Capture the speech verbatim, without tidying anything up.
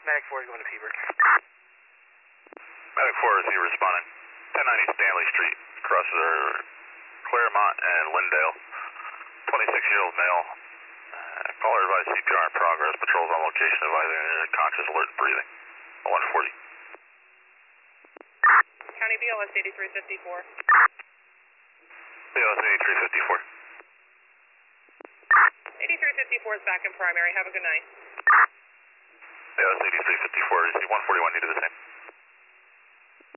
Medic four is going to Peabody. Medic four is he responding. ten ninety Stanley Street, across the Claremont and Lindale. twenty-six-year-old male. Uh, caller advised C P R in progress. Patrols on location advising uh, conscious, alert, and breathing. one forty. County B L S eighty-three fifty-four. B L S eighty-three fifty-four. eighty-three fifty-four is back in primary. Have a good night. B L S eighty-three fifty-four. Is one forty-one needed the same?